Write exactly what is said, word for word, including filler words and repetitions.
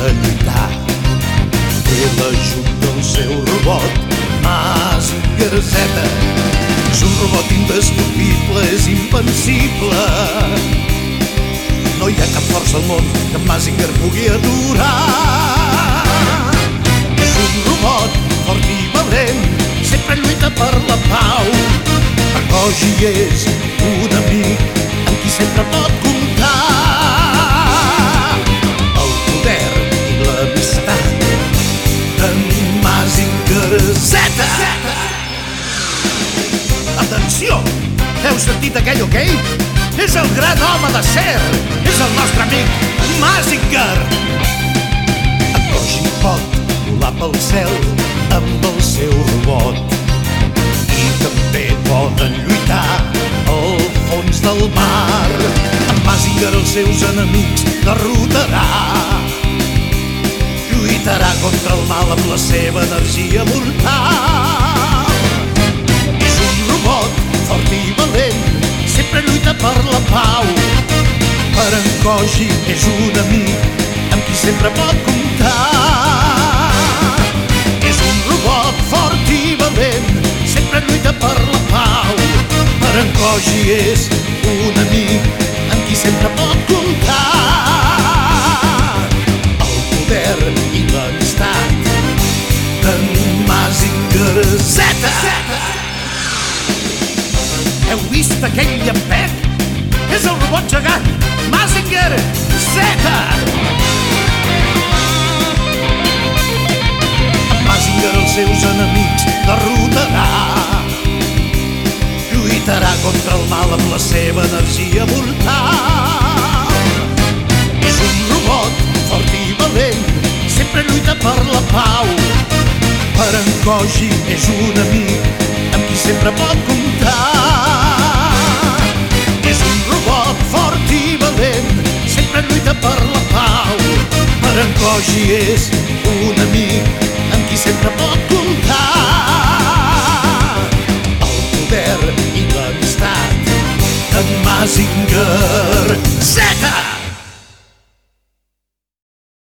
de lluitar. Té l'ajut del seu robot Mazinger Z. És un robot indestructible, és invencible. No hi ha cap força al món que Mazinger pugui aturar. És un robot fort i valent, sempre lluita per la pau. Per Koji és un amic amb qui sempre pot comptar. El poder i l'amistat d'en Mazinger Z. Atenció! Heu sentit aquell ok? És el gran home d'acer! És el nostre amic Mazinger! En Koji pot volar pel cel amb el seu robot. I també poden lluitar al fons del mar. En Mazinger els seus enemics derrotarà. Lluitarà contra el mal amb la seva energia mortal. És un robot fort i valent, sempre lluita per la pau. Per en Koji és un amic amb qui sempre pot comptar. És un robot fort i valent, sempre lluita per la pau. Per en Koji és un amic amb qui sempre pot comptar. El poder i l'amistat d'en Mazinger Z. Heu vist aquell llampec? És el robot gegant Mazinger Z! Mazinger els seus enemics derrotarà. Lluitarà contra el mal amb la seva energia mortal. És un robot fort i valent, sempre lluita per la pau. Per en Koji és un amic amb qui sempre pot comptar. És un robot fort i valent, sempre lluita per la pau. Per en Koji és un amic amb qui sempre pot